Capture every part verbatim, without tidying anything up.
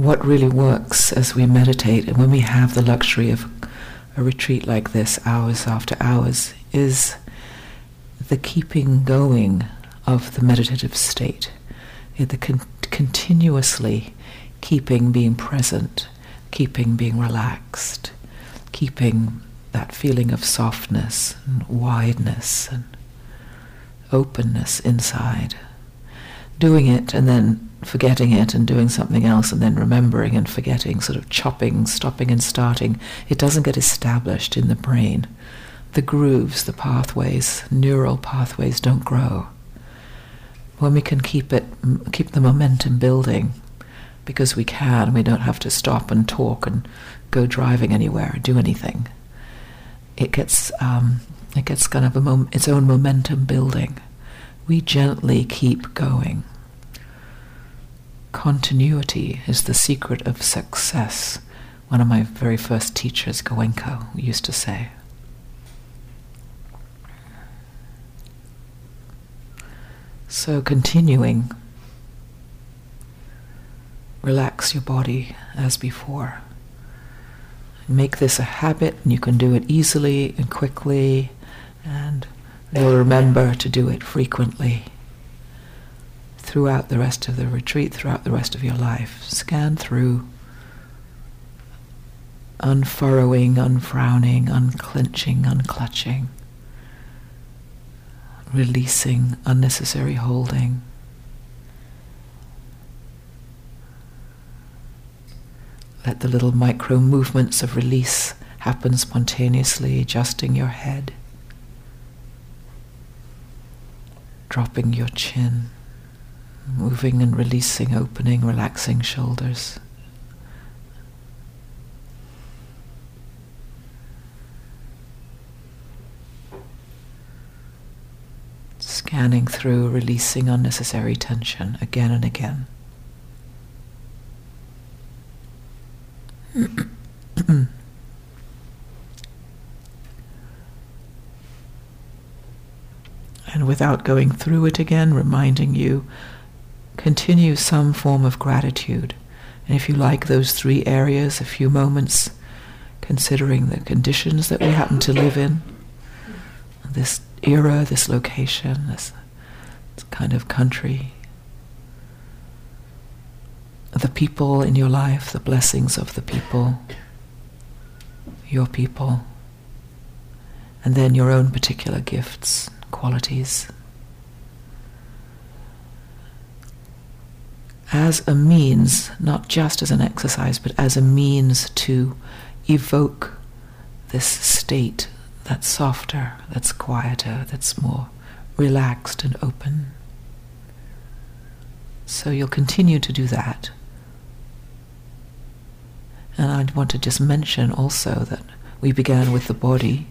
what really works as we meditate, and when we have the luxury of a retreat like this, hours after hours, is the keeping going of the meditative state, the con- continuously keeping being present, keeping being relaxed, keeping that feeling of softness and wideness and openness inside. Doing it and then forgetting it and doing something else and then remembering and forgetting, sort of chopping, stopping and starting. It doesn't get established in the brain. The grooves, the pathways, neural pathways don't grow. When we can keep it, keep the momentum building, because we can, we don't have to stop and talk and go driving anywhere or do anything. It gets, um, it gets kind of a mom- its own momentum building. We gently keep going. Continuity is the secret of success. One of my very first teachers, Goenko, used to say. So continuing, relax your body as before. Make this a habit, and you can do it easily and quickly, and you'll remember to do it frequently throughout the rest of the retreat, throughout the rest of your life. Scan through, unfurrowing, unfrowning, unclenching, unclutching, releasing unnecessary holding. Let the little micro movements of release happen spontaneously, adjusting your head, dropping your chin, moving and releasing, opening, relaxing shoulders. Scanning through, releasing unnecessary tension again and again. And without going through it again, reminding you, continue some form of gratitude. And if you like those three areas, a few moments considering the conditions that we happen to live in, this era, this location, this, this kind of country, the people in your life, the blessings of the people, your people, and then your own particular gifts, qualities. As a means, not just as an exercise, but as a means to evoke this state that's softer, that's quieter, that's more relaxed and open. So you'll continue to do that. And I'd want to just mention also that we began with the body,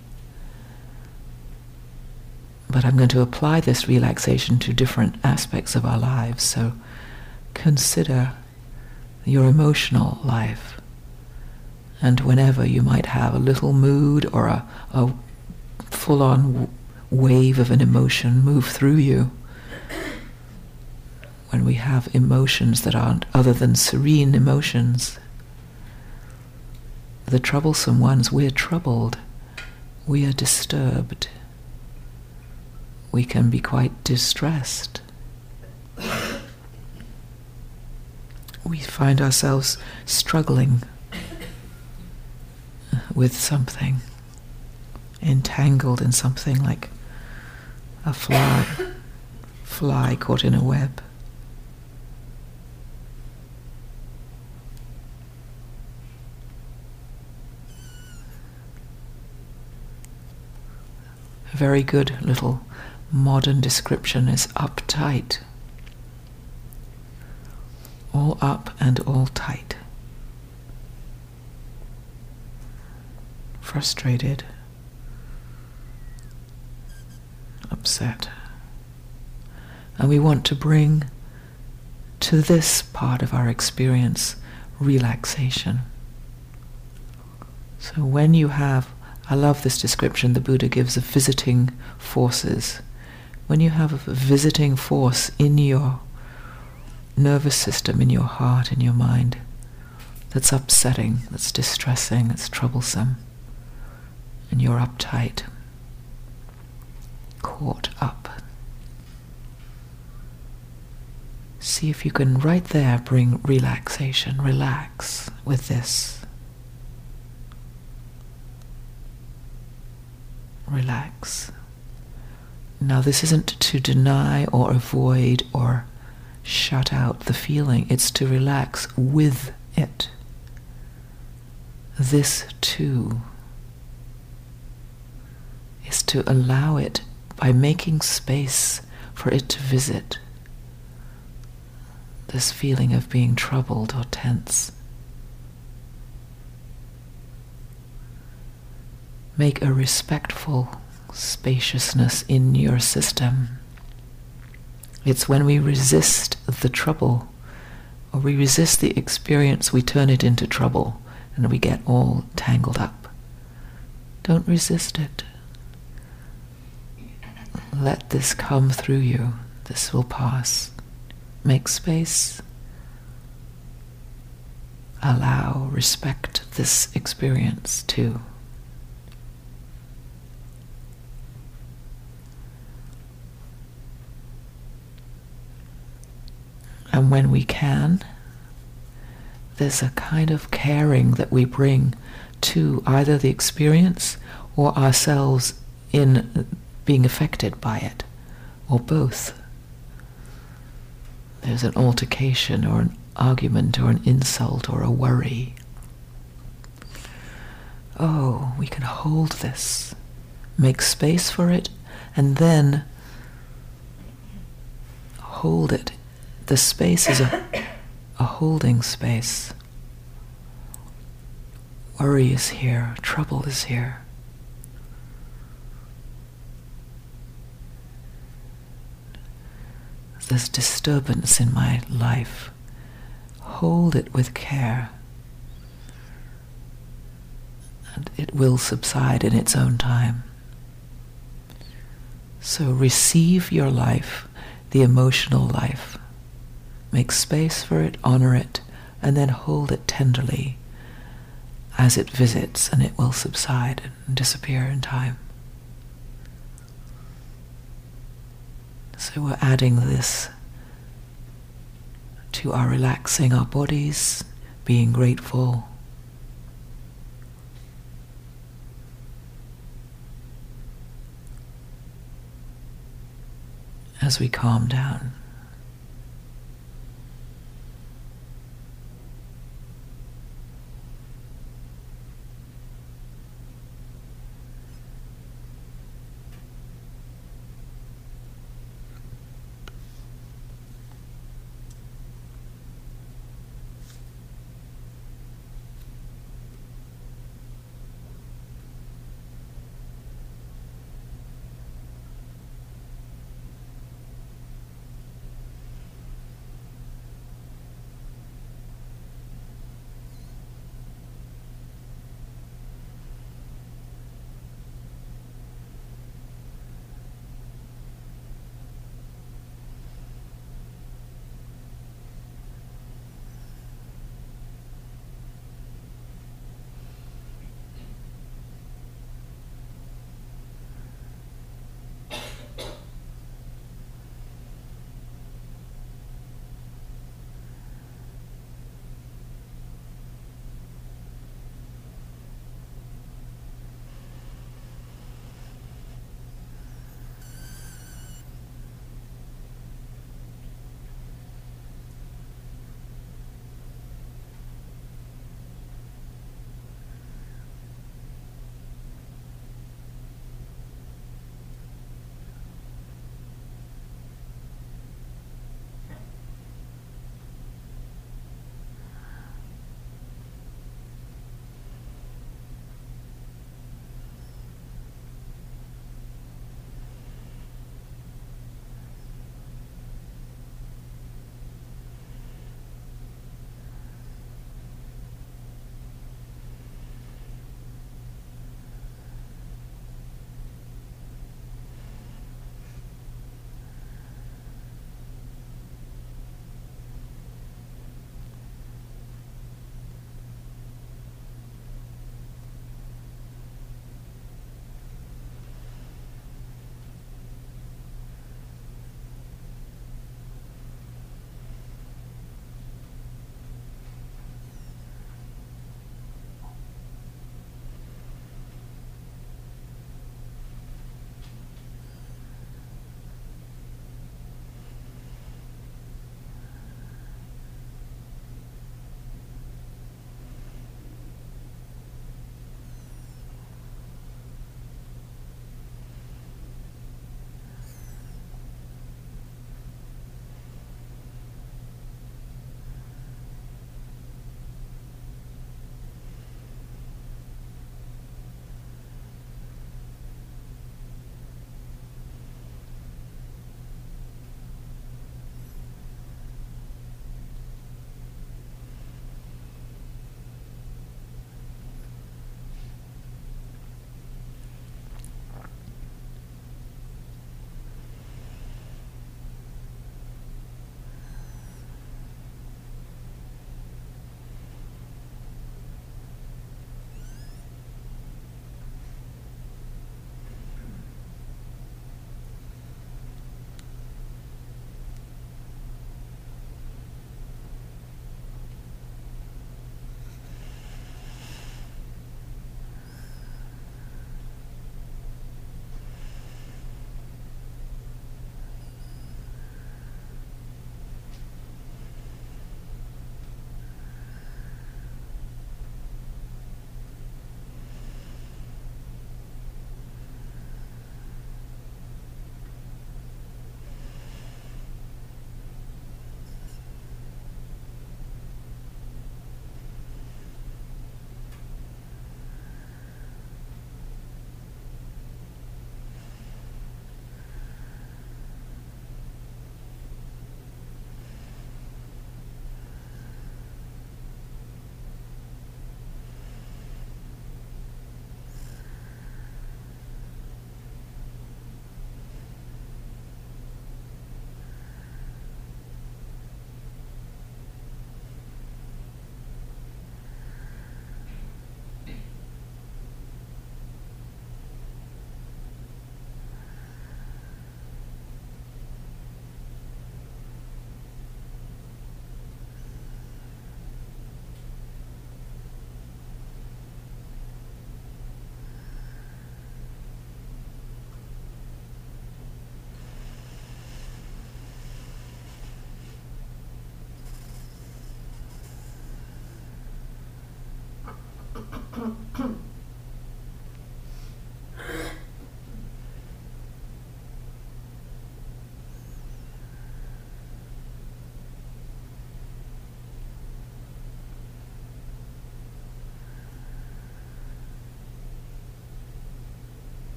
but I'm going to apply this relaxation to different aspects of our lives. So consider your emotional life, and whenever you might have a little mood or a, a full-on w- wave of an emotion move through you, when we have emotions that aren't other than serene emotions, the troublesome ones, we're troubled, we are disturbed, we can be quite distressed. We find ourselves struggling with something, entangled in something like a fly, fly caught in a web. A very good little modern description is uptight. All up and all tight. Frustrated. Upset. And we want to bring to this part of our experience relaxation. So when you have, I love this description the Buddha gives of visiting forces. When you have a visiting force in your nervous system, in your heart, in your mind, that's upsetting, that's distressing, that's troublesome, and you're uptight, caught up. See if you can right there bring relaxation. Relax with this. Relax. Now this isn't to deny or avoid or shut out the feeling. It's to relax with it. This too is to allow it by making space for it to visit. This feeling of being troubled or tense. Make a respectful spaciousness in your system. It's when we resist the trouble, or we resist the experience, we turn it into trouble, and we get all tangled up. Don't resist it. Let this come through you. This will pass. Make space. Allow, respect this experience too. And when we can, there's a kind of caring that we bring to either the experience or ourselves in being affected by it, or both. There's an altercation or an argument or an insult or a worry. Oh, we can hold this, make space for it, and then hold it. The space is a, a holding space. Worry is here, trouble is here. There's disturbance in my life. Hold it with care, and it will subside in its own time. So receive your life, the emotional life. Make space for it, honor it, and then hold it tenderly as it visits, and it will subside and disappear in time. So we're adding this to our relaxing our bodies, being grateful. As we calm down.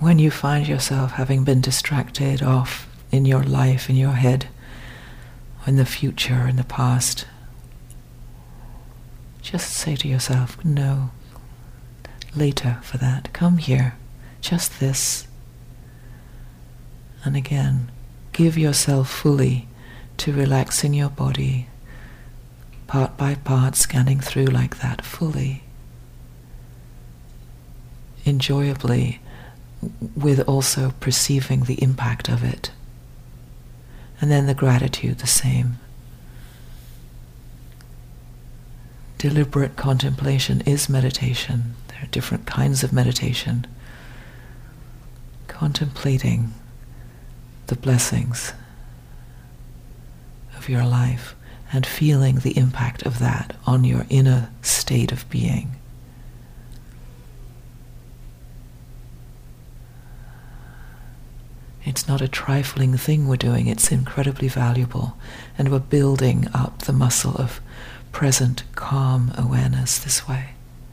when you find yourself having been distracted off in your life, in your head, in the future, in the past, just say to yourself, no, later for that, come here, just this. And again, give yourself fully to relaxing your body, part by part, scanning through like that, fully, enjoyably, with also perceiving the impact of it. And then the gratitude, the same. Deliberate contemplation is meditation. There are different kinds of meditation. Contemplating the blessings of your life and feeling the impact of that on your inner state of being. It's not a trifling thing we're doing, it's incredibly valuable, and we're building up the muscle of present, calm awareness this way.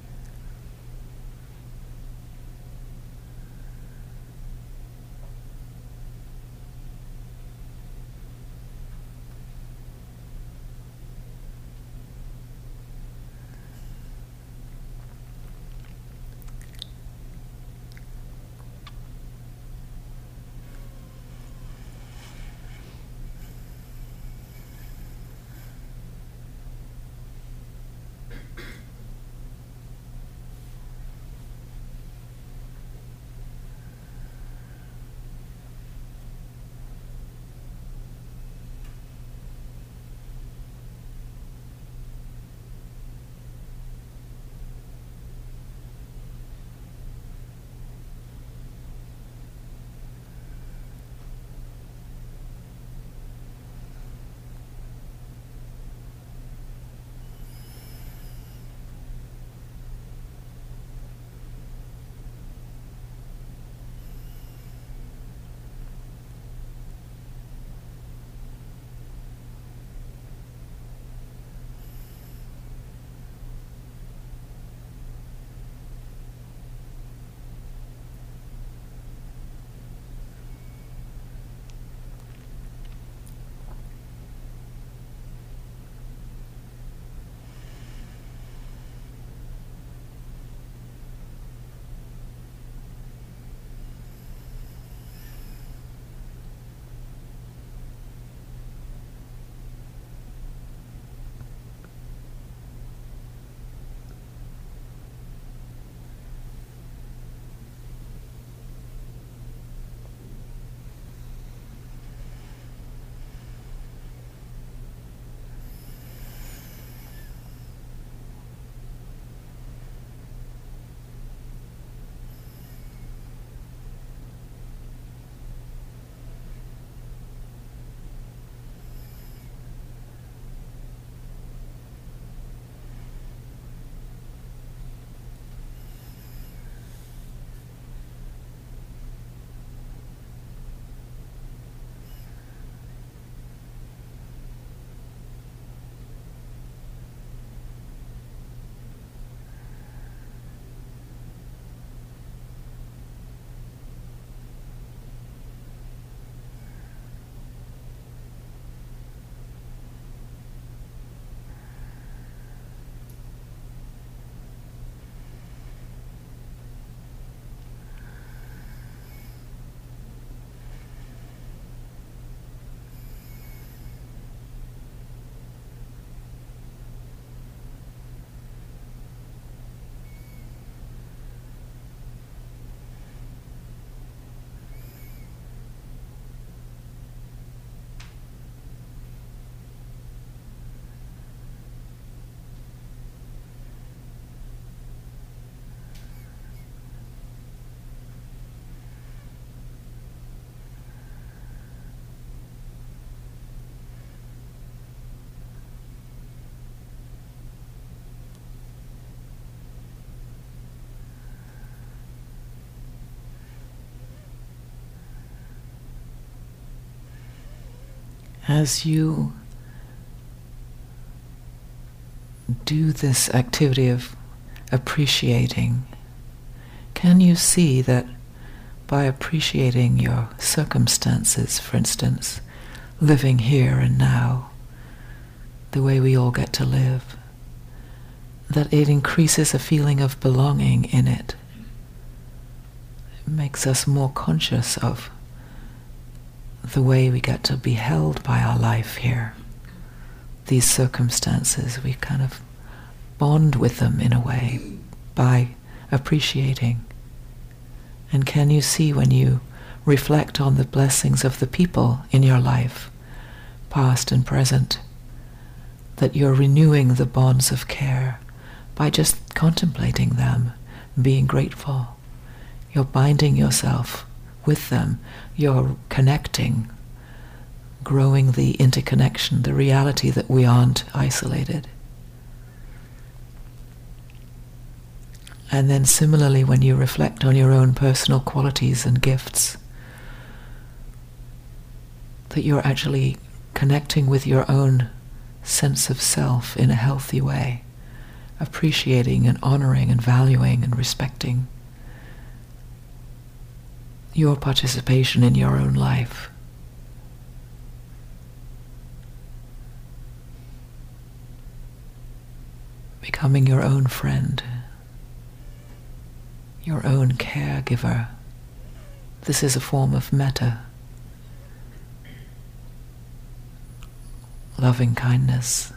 As you do this activity of appreciating, can you see that by appreciating your circumstances, for instance, living here and now, the way we all get to live, that it increases a feeling of belonging in it. It makes us more conscious of the way we get to be held by our life here. These circumstances, we kind of bond with them in a way by appreciating. And can you see, when you reflect on the blessings of the people in your life, past and present, that you're renewing the bonds of care by just contemplating them, being grateful. You're binding yourself with them. You're connecting, growing the interconnection, the reality that we aren't isolated. And then similarly, when you reflect on your own personal qualities and gifts, that you're actually connecting with your own sense of self in a healthy way, appreciating and honoring and valuing and respecting your participation in your own life. Becoming your own friend, your own caregiver. This is a form of metta, loving kindness.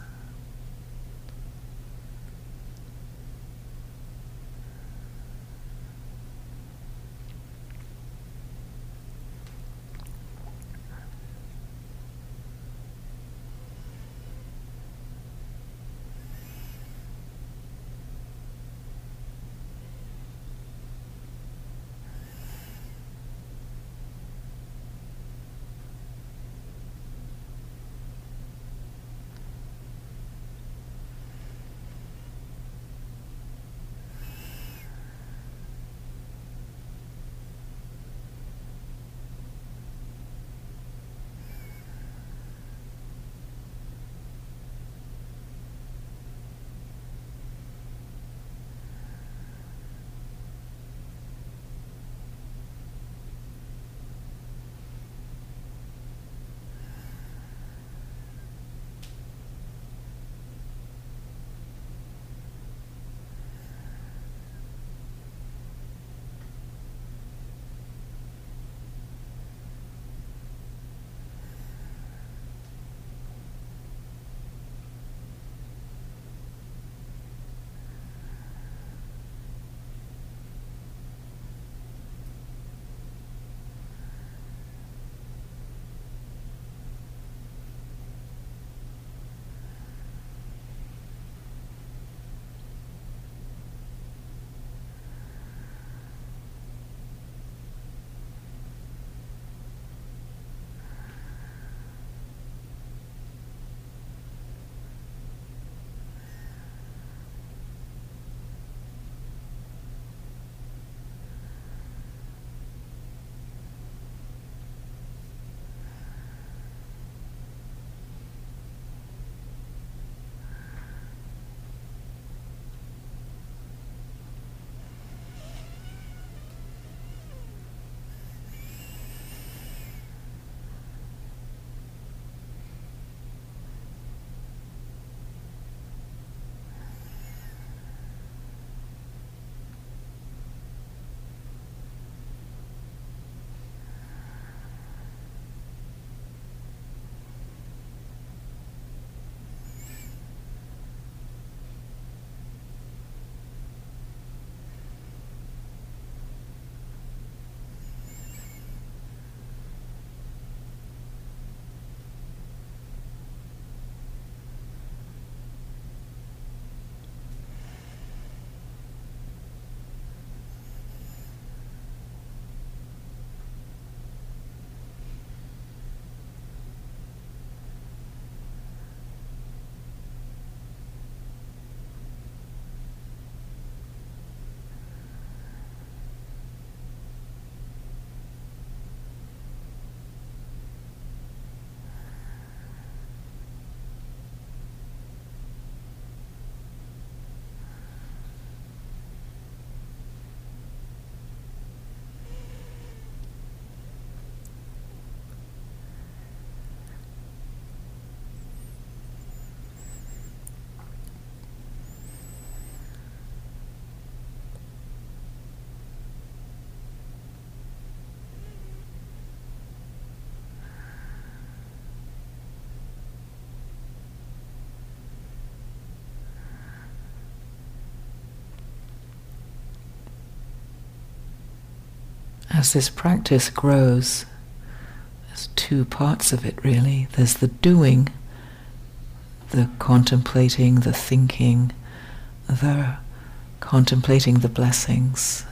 as this practice grows, there's two parts of it really. There's the doing, the contemplating, the thinking, the contemplating the blessings.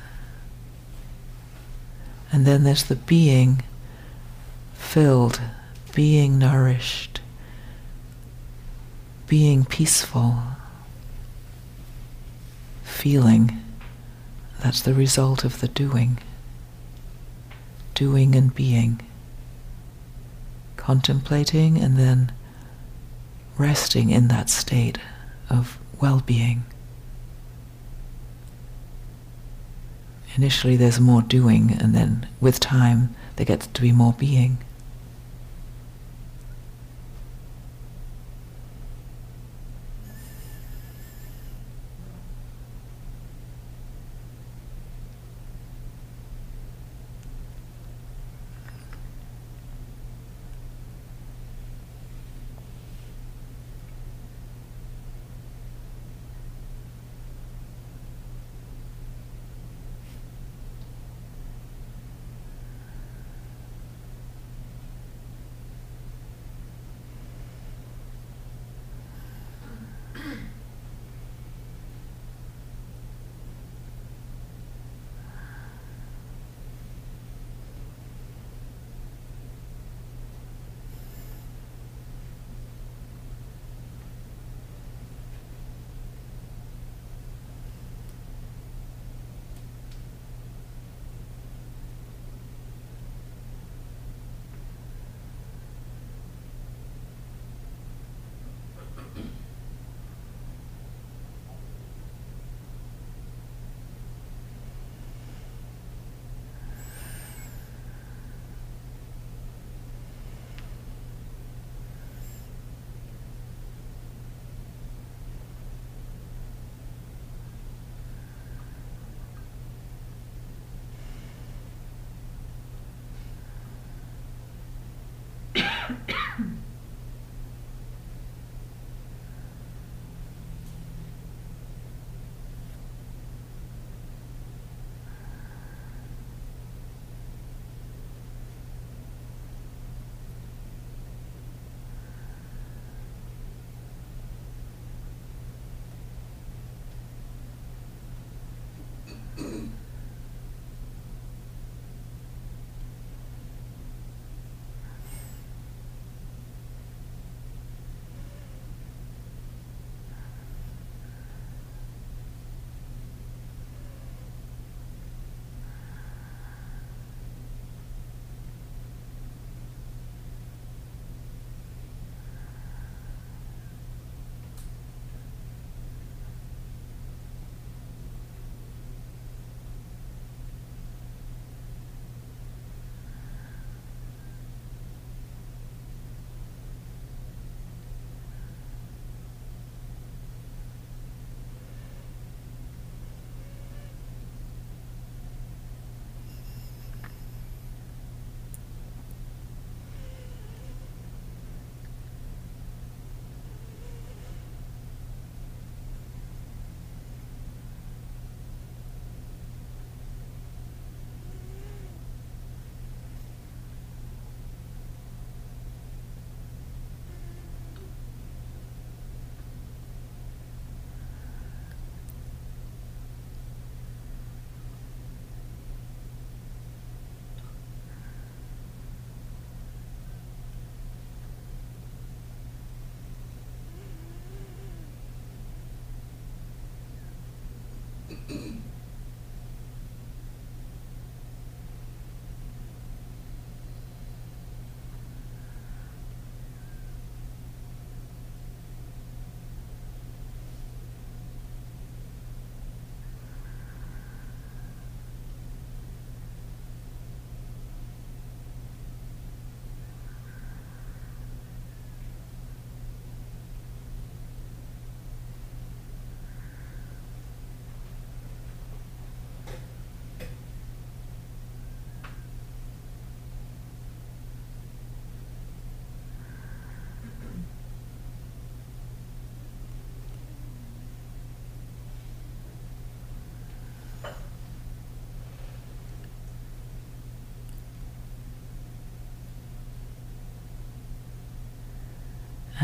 And then there's the being filled, being nourished, being peaceful, feeling. That's the result of the doing. Doing and being. Contemplating and then resting in that state of well-being. Initially there's more doing, and then with time there gets to be more being.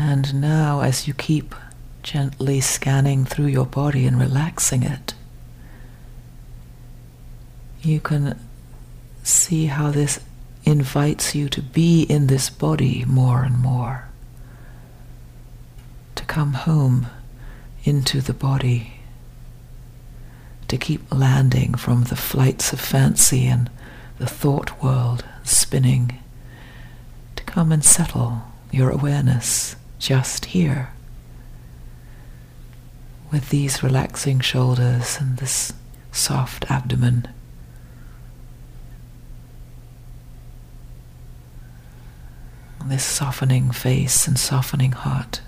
And now, as you keep gently scanning through your body and relaxing it, you can see how this invites you to be in this body more and more, to come home into the body, to keep landing from the flights of fancy and the thought world spinning, to come and settle your awareness just here with these relaxing shoulders and this soft abdomen. This softening face and softening heart.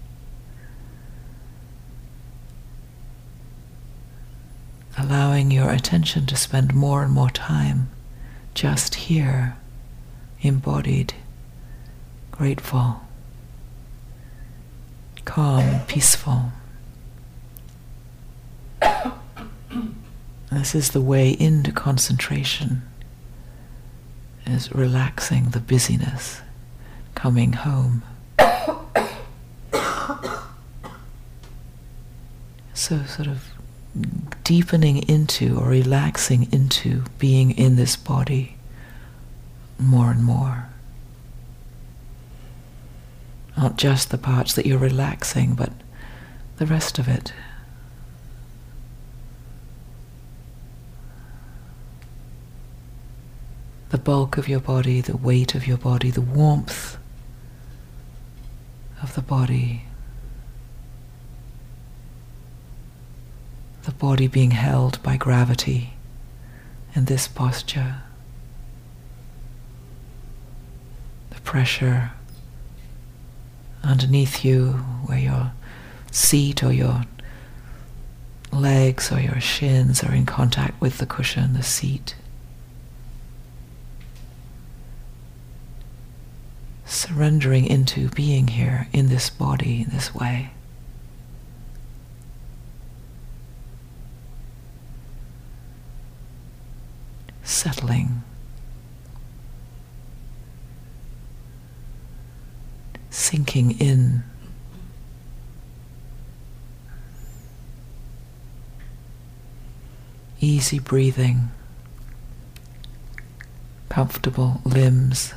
Allowing your attention to spend more and more time just here, embodied, grateful, calm and peaceful. This is the way into concentration, is relaxing the busyness, coming home. So sort of deepening into or relaxing into being in this body more and more. Not just the parts that you're relaxing, but the rest of it. The bulk of your body, the weight of your body, the warmth of the body. The body being held by gravity in this posture. The pressure underneath you where your seat or your legs or your shins are in contact with the cushion, the seat. Surrendering into being here in this body in this way. Settling. Sinking in. Easy breathing. Comfortable limbs.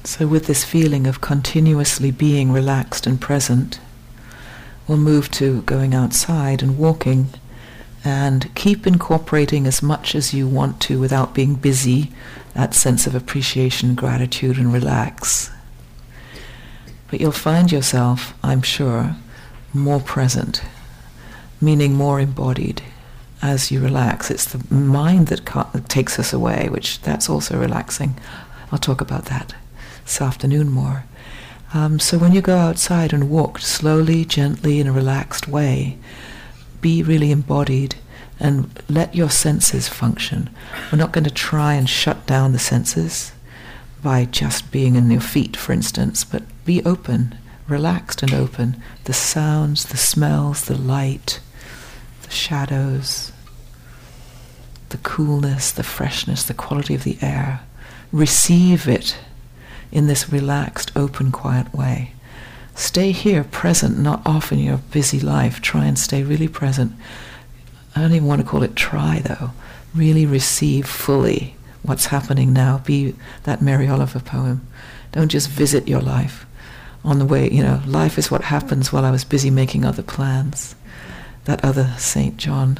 So with this feeling of continuously being relaxed and present, we'll move to going outside and walking, and keep incorporating as much as you want to without being busy, that sense of appreciation, gratitude, and relax. But you'll find yourself, I'm sure, more present, meaning more embodied as you relax. It's the mind that, ca- that takes us away, which that's also relaxing. I'll talk about that this afternoon more. Um, so when you go outside and walk slowly, gently, in a relaxed way, be really embodied and let your senses function. We're not going to try and shut down the senses by just being in your feet, for instance, but be open, relaxed and open. The sounds, the smells, the light, the shadows, the coolness, the freshness, the quality of the air. Receive it in this relaxed, open, quiet way. Stay here, present, not off in your busy life. Try and stay really present. I don't even want to call it try, though. Really receive fully what's happening now. Be that Mary Oliver poem. Don't just visit your life on the way, you know, life is what happens while I was busy making other plans. That other Saint John.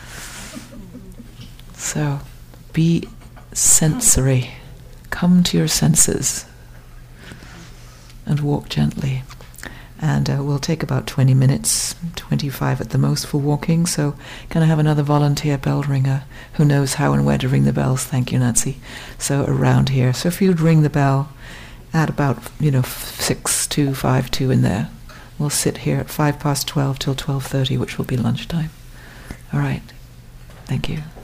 So, be sensory. Come to your senses and walk gently. And uh, we'll take about twenty minutes, twenty-five at the most for walking. So can I have another volunteer bell ringer who knows how and where to ring the bells? Thank you, Nancy. So around here. So if you'd ring the bell at about, you know, six, two, five, two in there. We'll sit here at five past twelve till twelve thirty, which will be lunchtime. All right. Thank you.